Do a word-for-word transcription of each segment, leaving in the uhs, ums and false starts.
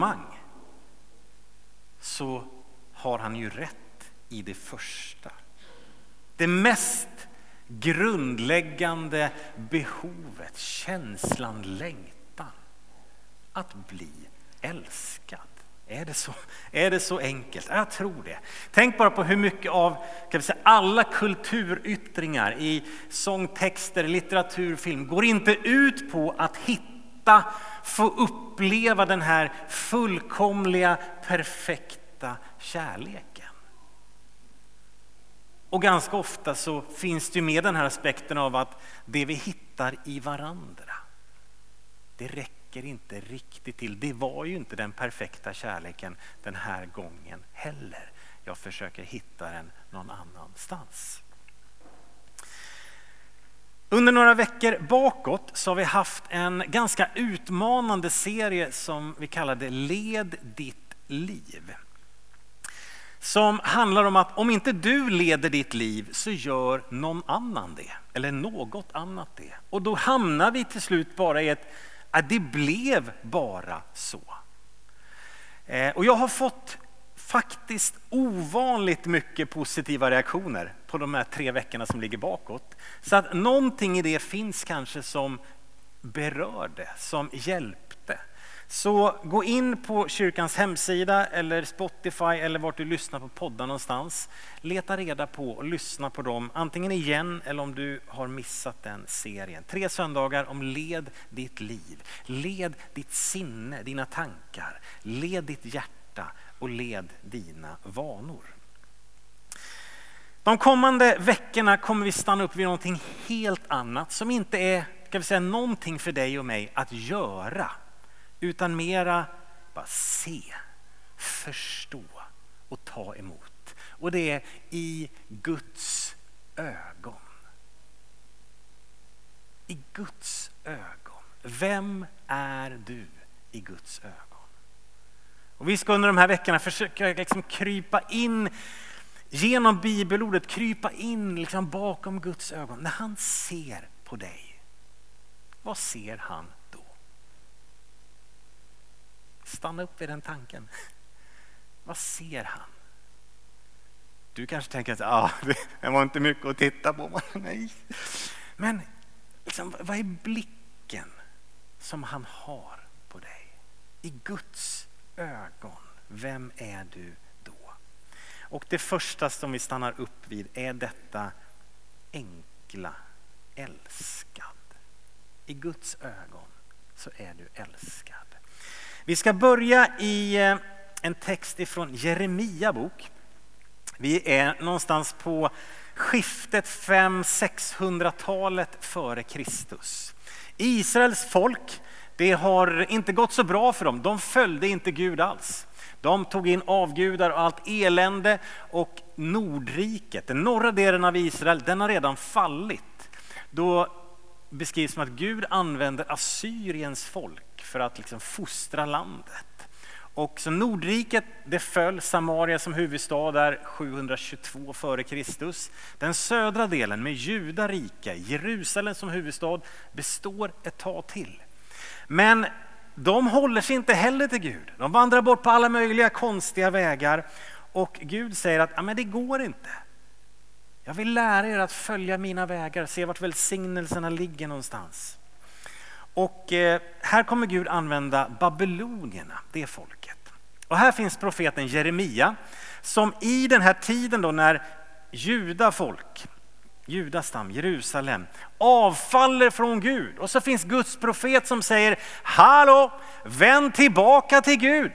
så har han ju rätt i det första. Det mest grundläggande behovet, känslan, längtan att bli älskad. Är det så, är det så enkelt? Jag tror det. Tänk bara på hur mycket av kan vi säga, alla kulturyttringar i sångtexter, litteratur, film går inte ut på att hitta, få uppleva den här fullkomliga, perfekta kärleken. Och ganska ofta så finns det ju med den här aspekten av att det vi hittar i varandra, det räcker inte riktigt till. Det var ju inte den perfekta kärleken den här gången heller. Jag försöker hitta den någon annanstans. Under några veckor bakåt så har vi haft en ganska utmanande serie som vi kallade Led ditt liv. Som handlar om att om inte du leder ditt liv så gör någon annan det. Eller något annat det. Och då hamnar vi till slut bara i ett, att det blev bara så. Eh, och jag har fått faktiskt ovanligt mycket positiva reaktioner på de här tre veckorna som ligger bakåt. Så att någonting i det finns kanske som berörde, som hjälpte. Så gå in på kyrkans hemsida eller Spotify eller vart du lyssnar på poddar någonstans. Leta reda på och lyssna på dem antingen igen eller om du har missat den serien. Tre söndagar om led ditt liv. Led ditt sinne, dina tankar. Led ditt hjärta och led dina vanor. De kommande veckorna kommer vi stanna upp vid någonting helt annat som inte är, ska vi säga, någonting för dig och mig att göra. Utan mera bara se, förstå och ta emot. Och det är i Guds ögon. I Guds ögon. Vem är du i Guds ögon? Och vi ska under de här veckorna försöka liksom krypa in genom bibelordet, krypa in liksom bakom Guds ögon. När han ser på dig, vad ser han då? Stanna upp vid den tanken. Vad ser han? Du kanske tänker att ah, det var inte mycket att titta på. Nej. Men liksom, vad är blicken som han har på dig? I Guds ögon, vem är du då? Och det första som vi stannar upp vid är detta enkla, älskad. I Guds ögon så är du älskad. Vi ska börja i en text ifrån Jeremia bok. Vi är någonstans på skiftet fem sexhundratalet före Kristus. Israels folk, det har inte gått så bra för dem. De följde inte Gud alls. De tog in avgudar och allt elände, och Nordriket, den norra delen av Israel, den har redan fallit. Då beskrivs som att Gud använder Assyriens folk för att liksom fostra landet. Och så Nordriket, det föll, Samaria som huvudstad där sjuhundratjugotvå före Kristus. Den södra delen med Juda rike, Jerusalem som huvudstad, består ett tag till. Men de håller sig inte heller till Gud. De vandrar bort på alla möjliga konstiga vägar. Och Gud säger att ja, men det går inte. Jag vill lära er att följa mina vägar, se vart välsignelserna ligger någonstans. Och eh, här kommer Gud använda babylonierna, det folket. Och här finns profeten Jeremia som i den här tiden då när judafolk, judastam, Jerusalem avfaller från Gud. Och så finns Guds profet som säger: hallå, vänd tillbaka till Gud.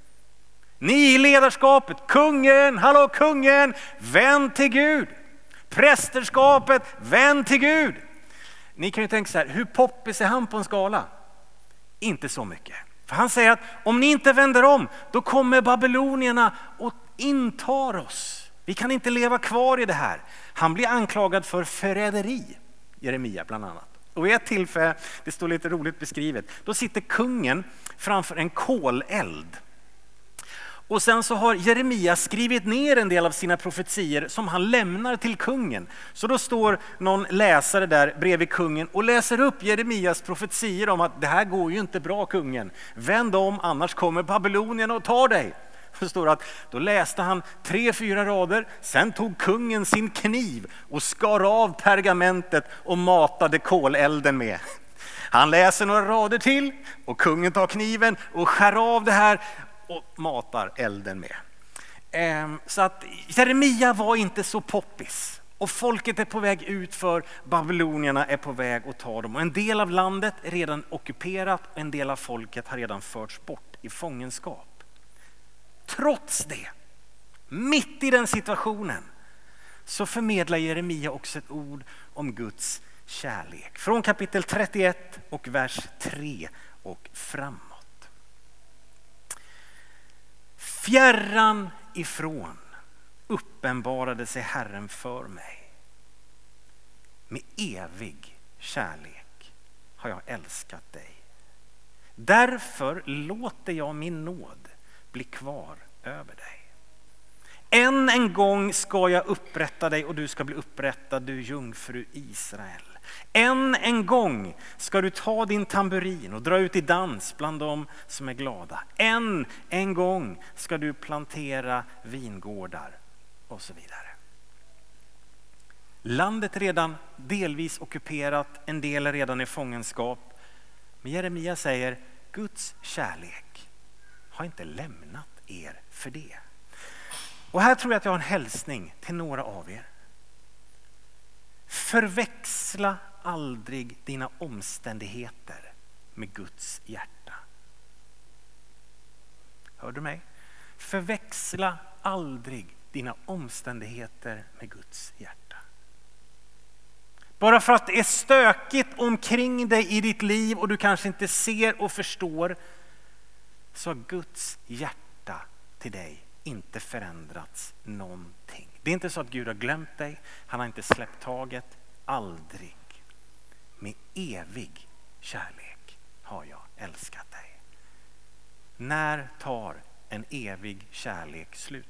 Ni i ledarskapet, kungen, hallå kungen, vänd till Gud. Prästerskapet, vänd till Gud. Ni kan ju tänka så här, hur poppis är han på en skala? Inte så mycket. För han säger att om ni inte vänder om, då kommer babylonierna och intar oss. Vi kan inte leva kvar i det här. Han blir anklagad för förräderi, Jeremia bland annat. Och i ett tillfälle, det står lite roligt beskrivet, då sitter kungen framför en koleld. Och sen så har Jeremia skrivit ner en del av sina profetier som han lämnar till kungen. Så då står någon läsare där bredvid kungen och läser upp Jeremias profetier om att det här går ju inte bra, kungen. Vänd om, annars kommer Babylonien och tar dig. Så står det att då läste han tre, fyra rader, sen tog kungen sin kniv och skar av pergamentet och matade kolelden med. Han läser några rader till och kungen tar kniven och skär av det här och matar elden med. Så att Jeremia var inte så poppis. Och folket är på väg ut, för babylonierna är på väg att ta dem. Och en del av landet är redan ockuperat och en del av folket har redan förts bort i fångenskap. Trots det, mitt i den situationen, så förmedlar Jeremia också ett ord om Guds kärlek. Från kapitel trettioett och vers tre och framåt. Fjärran ifrån uppenbarade sig Herren för mig. Med evig kärlek har jag älskat dig. Därför låter jag min nåd bli kvar över dig. Än en gång ska jag upprätta dig och du ska bli upprättad, du jungfru Israel. Än en gång ska du ta din tamburin och dra ut i dans bland dem som är glada. Än en gång ska du plantera vingårdar och så vidare. Landet är redan delvis ockuperat, en del är redan i fångenskap. Men Jeremia säger, Guds kärlek har inte lämnat er för det. Och här tror jag att jag har en hälsning till några av er. Förväxla aldrig dina omständigheter med Guds hjärta. Hör du mig? Förväxla aldrig dina omständigheter med Guds hjärta. Bara för att det är stökigt omkring dig i ditt liv och du kanske inte ser och förstår, så har Guds hjärta till dig inte förändrats någonting. Det är inte så att Gud har glömt dig, han har inte släppt taget, aldrig. Med evig kärlek har jag älskat dig. När tar en evig kärlek slut?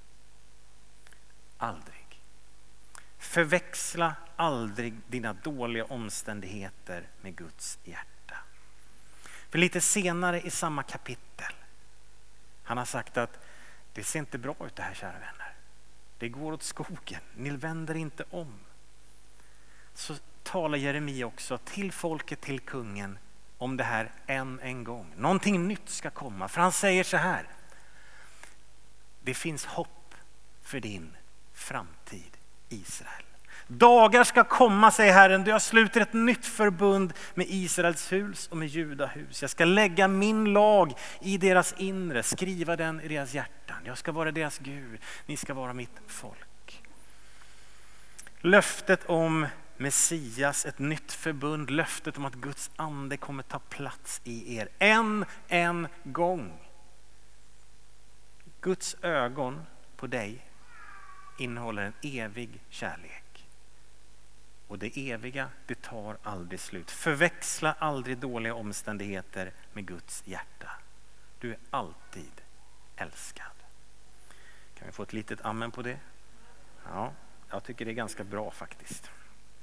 Aldrig. Förväxla aldrig dina dåliga omständigheter med Guds hjärta. För lite senare i samma kapitel, han har sagt att det ser inte bra ut det här, kära vänner. Det går åt skogen, ni vänder inte om. Så talar Jeremia också till folket, till kungen, om det här än en gång. Någonting nytt ska komma, för han säger så här: det finns hopp för din framtid, Israel. Dagar ska komma, säger Herren, då jag sluter ett nytt förbund med Israels hus och med Judahus. Jag ska lägga min lag i deras inre, skriva den i deras hjärtan. Jag ska vara deras Gud, ni ska vara mitt folk. Löftet om Messias, ett nytt förbund, löftet om att Guds ande kommer ta plats i er än en gång. Guds ögon på dig innehåller en evig kärlek. Och det eviga, det tar aldrig slut. Förväxla aldrig dåliga omständigheter med Guds hjärta. Du är alltid älskad. Kan vi få ett litet amen på det? Ja, jag tycker det är ganska bra faktiskt.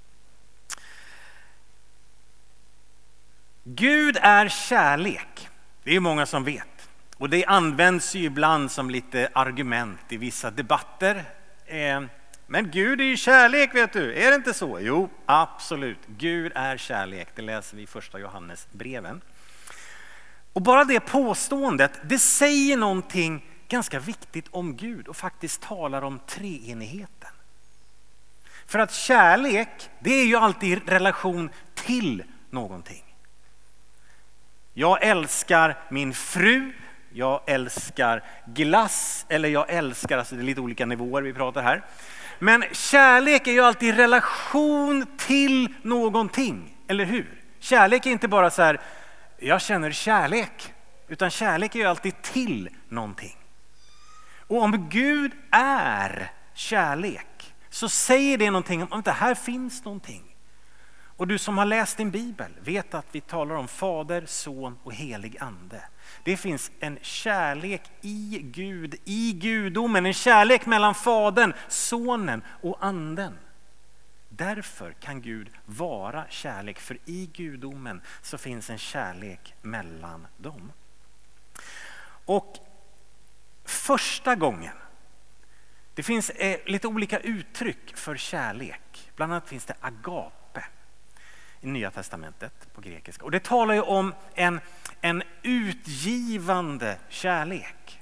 Gud är kärlek. Det är många som vet. Och det används ju ibland som lite argument i vissa debatter. Eh, Men Gud är ju kärlek, vet du. Är det inte så? Jo, absolut. Gud är kärlek. Det läser vi i första Johannes breven. Och bara det påståendet, det säger någonting ganska viktigt om Gud och faktiskt talar om treenigheten. För att kärlek, det är ju alltid i relation till någonting. Jag älskar min fru, jag älskar glass, eller jag älskar, alltså det är lite olika nivåer vi pratar här. Men kärlek är ju alltid i relation till någonting, eller hur? Kärlek är inte bara så här, jag känner kärlek, utan kärlek är ju alltid till någonting. Och om Gud är kärlek så säger det någonting om att det här finns någonting. Och du som har läst din bibel vet att vi talar om Fader, Son och helig ande. Det finns en kärlek i Gud, i gudomen, en kärlek mellan Fadern, Sonen och anden. Därför kan Gud vara kärlek, för i gudomen så finns en kärlek mellan dem. Och första gången, det finns eh, lite olika uttryck för kärlek. Bland annat finns det agape i Nya testamentet på grekiska. Och det talar ju om en, en utgivande kärlek.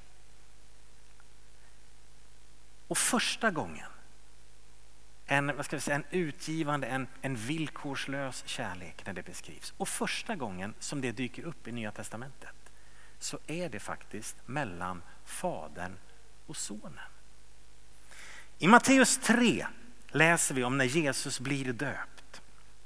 Och första gången, en, vad ska vi säga, en utgivande, en, en villkorslös kärlek när det beskrivs. Och första gången som det dyker upp i Nya testamentet så är det faktiskt mellan Fadern och Sonen. I Matteus tre läser vi om när Jesus blir döpt.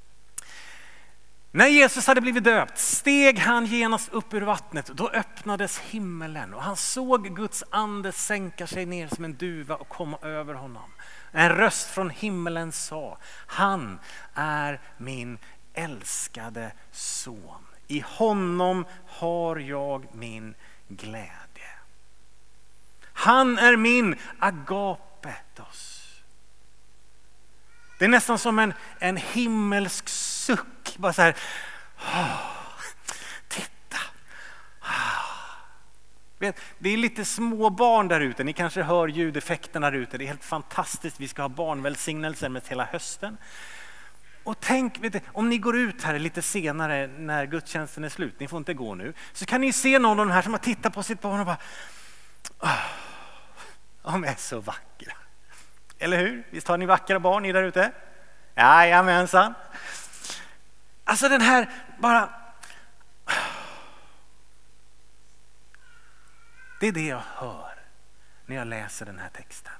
När Jesus hade blivit döpt steg han genast upp ur vattnet. Då öppnades himmelen och han såg Guds ande sänka sig ner som en duva och komma över honom. En röst från himmelen sa: han är min älskade son. I honom har jag min glädje. Han är min agapetos. Det är nästan som en, en himmelsk suck. Bara så här. Oh, titta. Oh. Vet, det är lite små barn där ute. Ni kanske hör ljudeffekterna där ute. Det är helt fantastiskt. Vi ska ha barnvälsignelser med hela hösten. Och tänk, vet du, om ni går ut här lite senare när gudstjänsten är slut. Ni får inte gå nu. Så kan ni se någon av de här som har tittat på sitt barn och bara... Oh, de är så vackra. Eller hur? Visst har ni vackra barn ni där ute? Jajamensan. Alltså den här bara... Det är det jag hör när jag läser den här texten.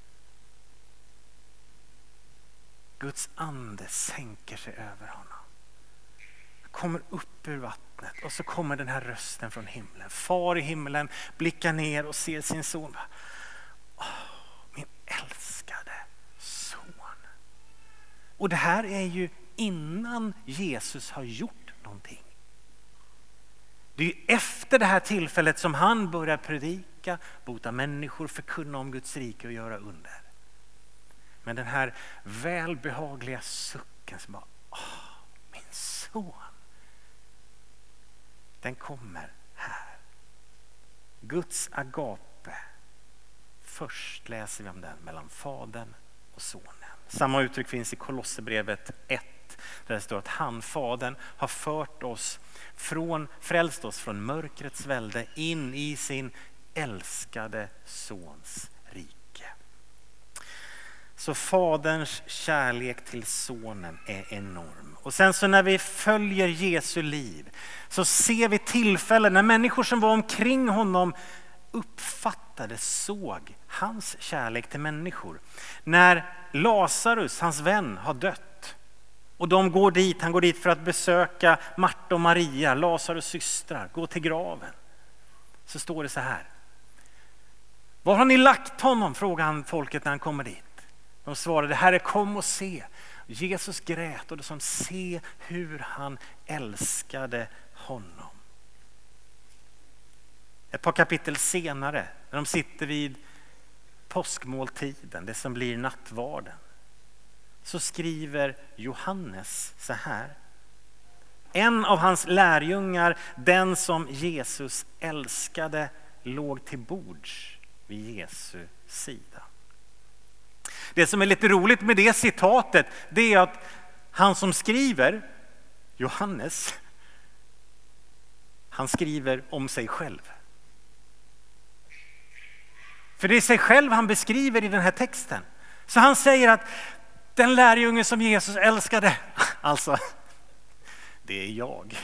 Guds ande sänker sig över honom. Kommer upp ur vattnet och så kommer den här rösten från himlen. Far i himlen blickar ner och ser sin son. Åh, min älskade son. Och det här är ju innan Jesus har gjort någonting. Det är ju efter det här tillfället som han börjar predika, bota människor, förkunna om Guds rike och göra under. Men den här välbehagliga sucken som bara, åh, min son. Den kommer här. Guds agape. Först läser vi om den mellan Fadern och Sonen. Samma uttryck finns i Kolosserbrevet ett. Där det står att han, Fadern, har fört oss från, frälst oss från mörkrets välde in i sin älskade sons rike. Så Faderns kärlek till sonen är enorm. Och sen så när vi följer Jesu liv så ser vi tillfällen när människor som var omkring honom uppfattade, såg hans kärlek till människor. När Lazarus, hans vän, har dött och de går dit, han går dit för att besöka Marta och Maria, Lazarus systrar, gå till graven. Så står det så här: var har ni lagt honom? Frågar han folket när han kommer dit. De svarade: Herre, kom och se. Jesus grät och det som se hur han älskade honom. Ett par kapitel senare, när de sitter vid påskmåltiden, det som blir nattvarden, så skriver Johannes så här: en av hans lärjungar, den som Jesus älskade, låg till bords vid Jesu sida. Det som är lite roligt med det citatet, det är att han som skriver, Johannes, han skriver om sig själv. För det är sig själv han beskriver i den här texten. Så han säger att den lärjunge som Jesus älskade, alltså, det är jag.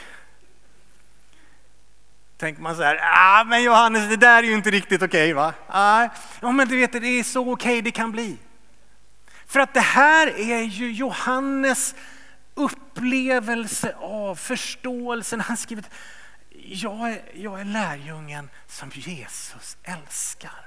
Tänker man så här, ah, men Johannes, det där är ju inte riktigt okej, va? Ah, ja, men du vet, det är så okej det kan bli. För att det här är ju Johannes upplevelse av förståelsen. Han skriver, jag är, jag är lärjungen som Jesus älskar.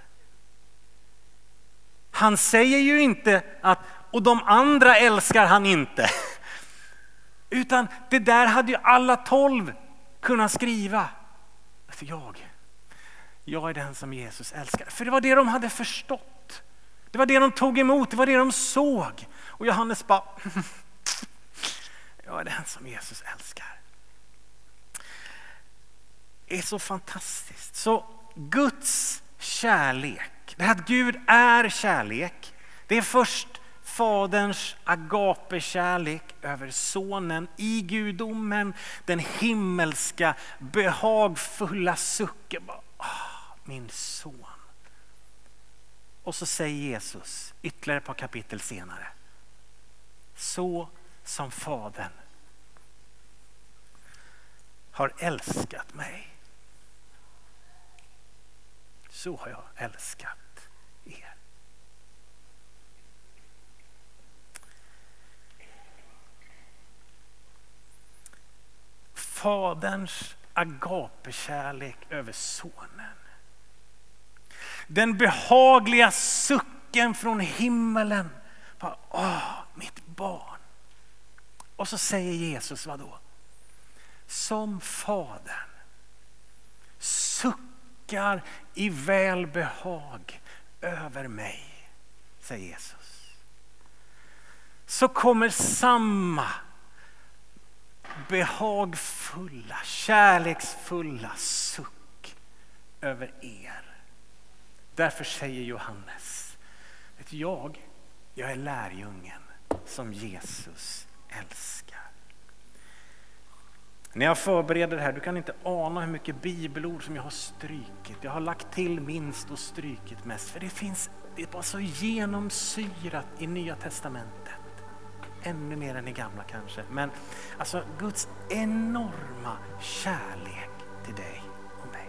Han säger ju inte att, och de andra älskar han inte. Utan det där hade ju alla tolv kunnat skriva. För jag, jag är den som Jesus älskar. För det var det de hade förstått. Det var det de tog emot, det var det de såg. Och Johannes bara, jag är den som Jesus älskar. Det är så fantastiskt. Så Guds kärlek, det här att Gud är kärlek, det är först Faderns agape-kärlek över sonen i gudomen, den himmelska behagfulla sucken. Oh, min son. Och så säger Jesus ytterligare ett par kapitel senare. Så som Fadern har älskat mig, så har jag älskat er. Faderns agapekärlek över sonen. Den behagliga sucken från himmelen. Åh, mitt barn. Och så säger Jesus vad då? Som Fadern suckar i välbehag över mig, säger Jesus. Så kommer samma behagfulla, kärleksfulla suck över er. Därför säger Johannes, vet jag, jag är lärjungen som Jesus älskar. När jag förbereder det här, du kan inte ana hur mycket bibelord som jag har strykit. Jag har lagt till minst och strykit mest. För det finns, det är bara så genomsyrat i Nya testamentet. Ännu mer än i gamla kanske. Men alltså Guds enorma kärlek till dig och mig.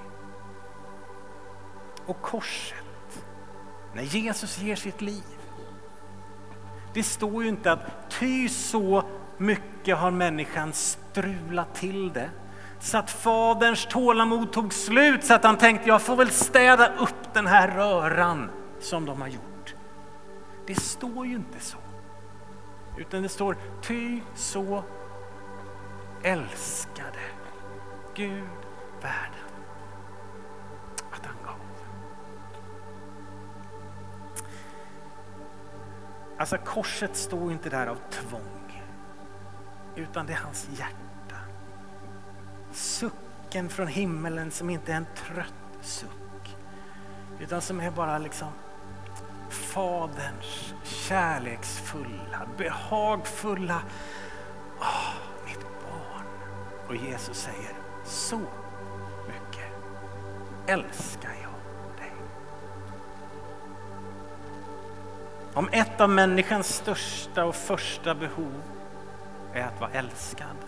Och korset, när Jesus ger sitt liv. Det står ju inte att ty så mycket har människan strulat till det. Så att faderns tålamod tog slut så att han tänkte jag får väl städa upp den här röran som de har gjort. Det står ju inte så. Utan det står ty så älskade Gud världen att han gav. Alltså korset står inte där av tvång, utan det är hans hjärta. Sucken från himmelen som inte är en trött suck, utan som är bara liksom Faderns kärleksfulla, behagfulla, åh, mitt barn. Och Jesus säger, så mycket älskar jag dig. Om ett av människans största och första behov är att vara älskad,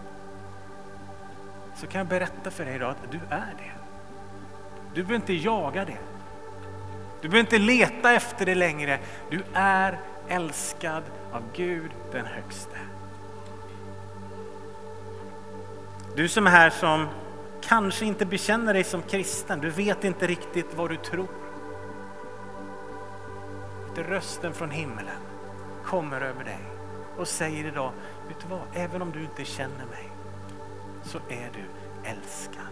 så kan jag berätta för dig idag att du är det. Du behöver inte jaga det. Du behöver inte leta efter det längre. Du är älskad av Gud den högste. Du som är här som kanske inte bekänner dig som kristen. Du vet inte riktigt vad du tror. Rösten från himmelen kommer över dig och säger idag, vet du vad? Även om du inte känner mig så är du älskad.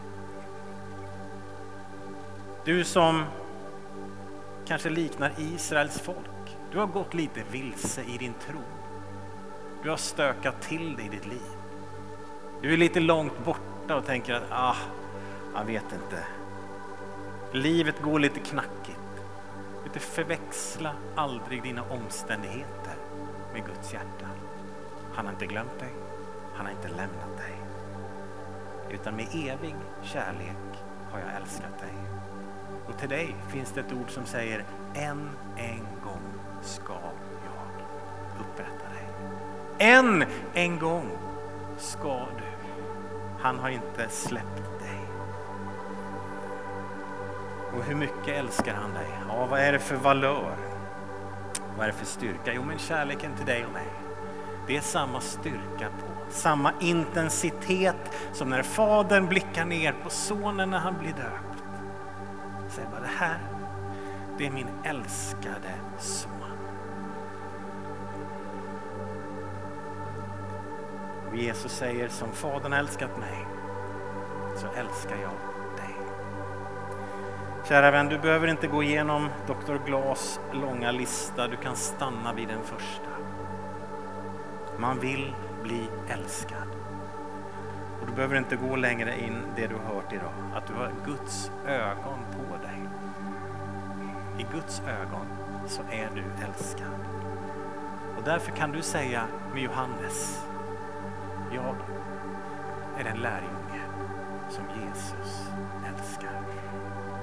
Du som kanske liknar Israels folk. Du har gått lite vilse i din tro. Du har stökat till dig i ditt liv. Du är lite långt borta och tänker att ah, jag vet inte. Livet går lite knackigt. Du förväxla aldrig dina omständigheter med Guds hjärta. Han har inte glömt dig. Han har inte lämnat dig. Utan med evig kärlek har jag älskat dig. Och till dig finns det ett ord som säger än en gång ska jag upprätta dig. Än en gång ska du. Han har inte släppt dig. Och hur mycket älskar han dig? Ja, vad är det för valör? Vad är det för styrka? Jo, men kärleken till dig och mig. Det är samma styrka på, samma intensitet som när fadern blickar ner på sonen när han blir döpt. Säg bara, det här, det är min älskade son. Och Jesus säger, som Fadern älskat mig så älskar jag dig. Kära vän, du behöver inte gå igenom doktor Glas långa lista. Du kan stanna vid den första. Man vill bli älskad. Och du behöver inte gå längre in det du har hört idag. Att du har Guds ögon på dig. I Guds ögon så är du älskad. Och därför kan du säga med Johannes, jag är den lärjunge som Jesus älskar.